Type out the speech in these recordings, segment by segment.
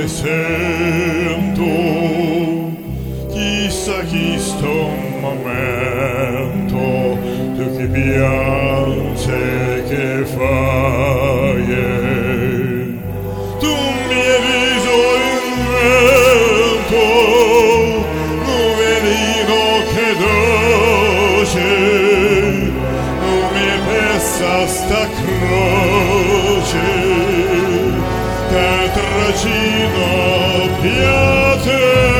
sento, chissà chi sto un momento, tu che piange che fai, tu mi hai viso in vento, numerino che dolce, non mi pesa sta croce, che tragino piate.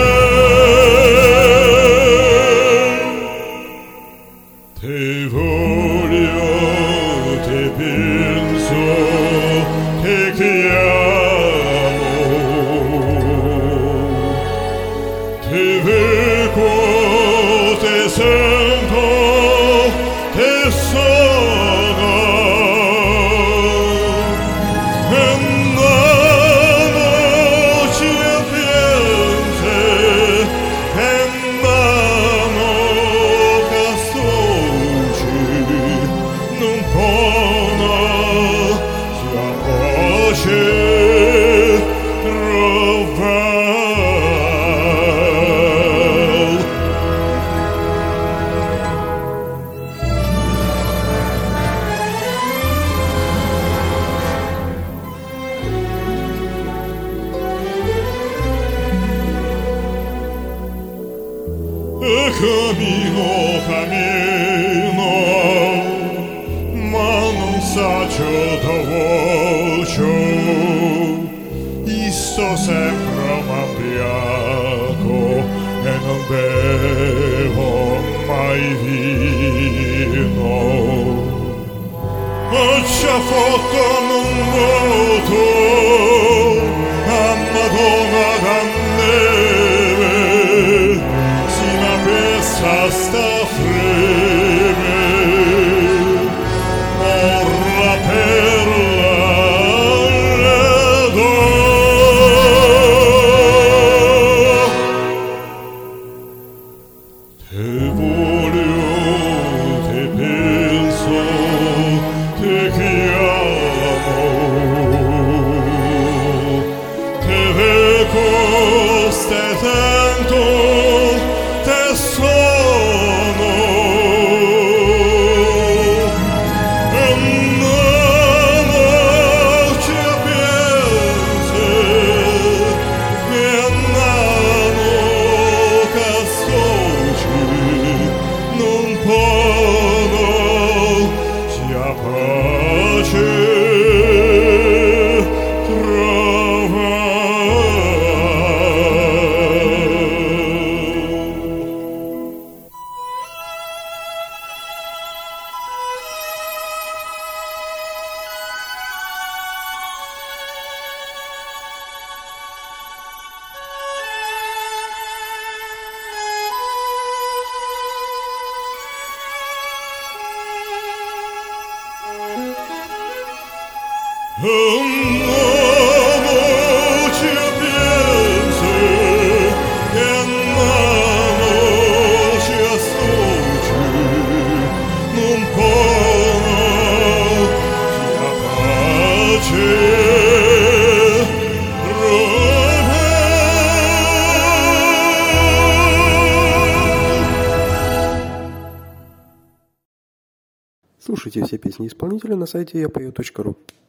Te voglio, te penso, te chiamo, te vedo, te sento, te sono. Cammino, cammino, ma non saggio dove sto sempre m'ambriaco e non bevo mai vino. Ho già fatto un voto a Madonna da neve, si ma pensa sta freme, morra per la te voglio, te penso, te chiamo, te vedo, stai tanto, te sono. Andiamo, ci pensi, e andiamo, che non può sia pace trovare. Andiamo, ci pensi, e andiamo, ci associ, non può sia pace Слушайте все песни исполнителя на сайте yapою.ru.